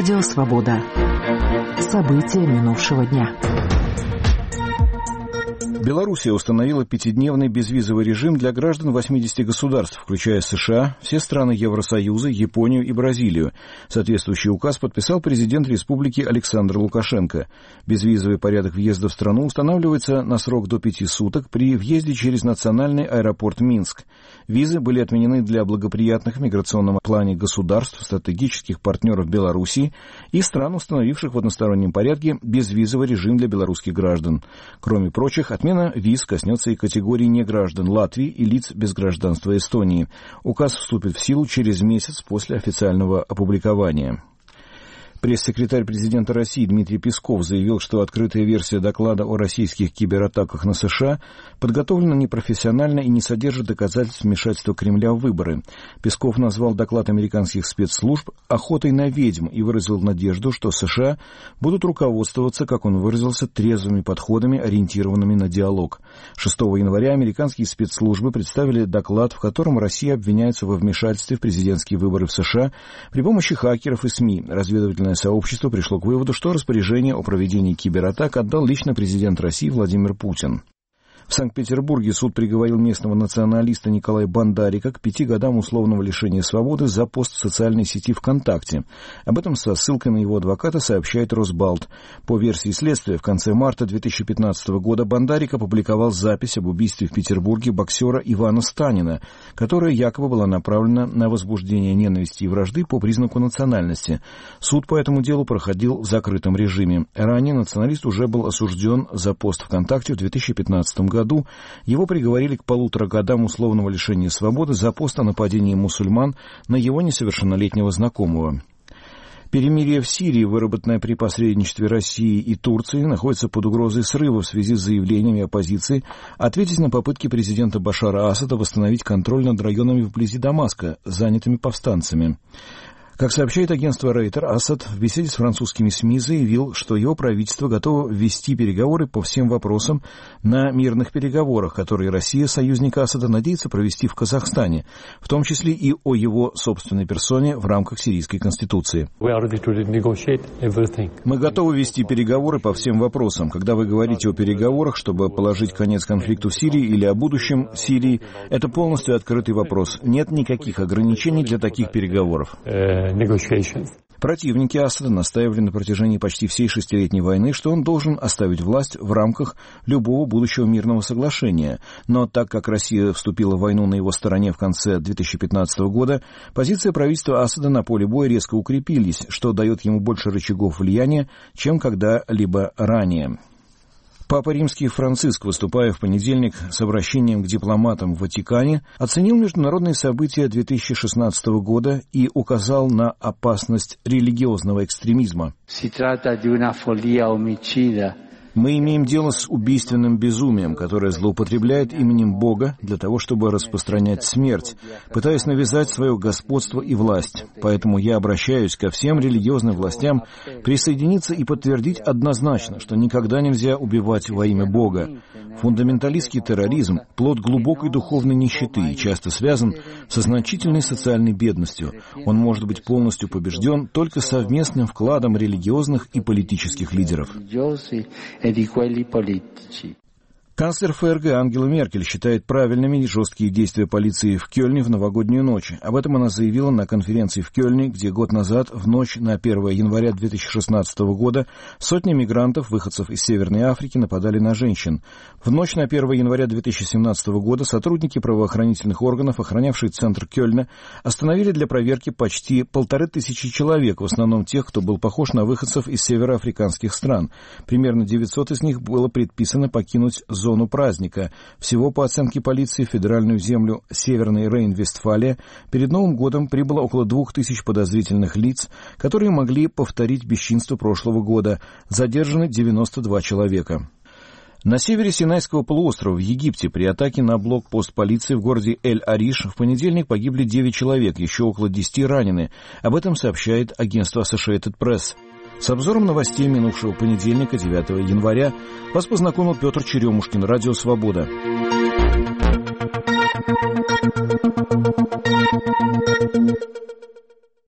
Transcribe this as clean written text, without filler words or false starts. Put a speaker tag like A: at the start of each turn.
A: Радио «Свобода». События минувшего дня.
B: Белоруссия установила 5-дневный безвизовый режим для граждан 80 государств, включая США, все страны Евросоюза, Японию и Бразилию. Соответствующий указ подписал президент республики Александр Лукашенко. Безвизовый порядок въезда в страну устанавливается на срок до 5 суток при въезде через национальный аэропорт Минск. Визы были отменены для благоприятных в миграционном плане государств, стратегических партнеров Белоруссии и стран, установивших в одностороннем порядке безвизовый режим для белорусских граждан. Кроме прочих, отмена виз коснется и категории неграждан Латвии и лиц без гражданства Эстонии. Указ вступит в силу через месяц после официального опубликования. Пресс-секретарь президента России Дмитрий Песков заявил, что открытая версия доклада о российских кибератаках на США подготовлена непрофессионально и не содержит доказательств вмешательства Кремля в выборы. Песков назвал доклад американских спецслужб «охотой на ведьм» и выразил надежду, что США будут руководствоваться, как он выразился, трезвыми подходами, ориентированными на диалог. 6 января американские спецслужбы представили доклад, в котором Россия обвиняется во вмешательстве в президентские выборы в США при помощи хакеров и СМИ. Разведывательное сообщество пришло к выводу, что распоряжение о проведении кибератак отдал лично президент России Владимир Путин. В Санкт-Петербурге суд приговорил местного националиста Николая Бандарика к 5 годам условного лишения свободы за пост в социальной сети ВКонтакте. Об этом со ссылкой на его адвоката сообщает Росбалт. По версии следствия, в конце марта 2015 года Бандарик опубликовал запись об убийстве в Петербурге боксера Ивана Станина, которая якобы была направлена на возбуждение ненависти и вражды по признаку национальности. Суд по этому делу проходил в закрытом режиме. Ранее националист уже был осужден за пост ВКонтакте в 2015 году. Его приговорили к 1,5 годам условного лишения свободы за пост о нападении мусульман на его несовершеннолетнего знакомого. Перемирие в Сирии, выработанное при посредничестве России и Турции, находится под угрозой срыва в связи с заявлениями оппозиции ответить на попытки президента Башара Асада восстановить контроль над районами вблизи Дамаска, занятыми повстанцами. Как сообщает агентство Рейтер, Асад в беседе с французскими СМИ заявил, что его правительство готово вести переговоры по всем вопросам на мирных переговорах, которые Россия, союзник Асада, надеется провести в Казахстане, в том числе и о его собственной персоне в рамках сирийской конституции. Мы готовы вести переговоры по всем вопросам. Когда вы говорите о переговорах, чтобы положить конец конфликту в Сирии или о будущем Сирии, это полностью открытый вопрос. Нет никаких ограничений для таких переговоров. Противники Асада настаивали на протяжении почти всей 6-летней войны, что он должен оставить власть в рамках любого будущего мирного соглашения. Но так как Россия вступила в войну на его стороне в конце 2015 года, позиция правительства Асада на поле боя резко укрепились, что дает ему больше рычагов влияния, чем когда-либо ранее. Папа Римский Франциск, выступая в понедельник с обращением к дипломатам в Ватикане, оценил международные события 2016 года и указал на опасность религиозного экстремизма. Мы имеем дело с убийственным безумием, которое злоупотребляет именем Бога для того, чтобы распространять смерть, пытаясь навязать свое господство и власть. Поэтому я обращаюсь ко всем религиозным властям присоединиться и подтвердить однозначно, что никогда нельзя убивать во имя Бога. Фундаменталистский терроризм – плод глубокой духовной нищеты и часто связан со значительной социальной бедностью. Он может быть полностью побежден только совместным вкладом религиозных и политических лидеров. Канцлер ФРГ Ангела Меркель считает правильными жесткие действия полиции в Кёльне в новогоднюю ночь. Об этом она заявила на конференции в Кёльне, где год назад, в ночь на 1 января 2016 года, сотни мигрантов, выходцев из Северной Африки, нападали на женщин. В ночь на 1 января 2017 года сотрудники правоохранительных органов, охранявшие центр Кёльна, остановили для проверки почти 1500 человек, в основном тех, кто был похож на выходцев из североафриканских стран. Примерно 900 из них было предписано покинуть зону праздника. Всего, по оценке полиции, в федеральную землю Северной Рейн-Вестфалия перед Новым годом прибыло около 2000 подозрительных лиц, которые могли повторить бесчинство прошлого года. Задержаны 92 человека. На севере Синайского полуострова в Египте при атаке на блокпост полиции в городе Эль-Ариш в понедельник погибли 9 человек, еще около 10 ранены. Об этом сообщает агентство Associated Press. С обзором новостей минувшего понедельника, 9 января, вас познакомил Петр Черемушкин, Радио «Свобода».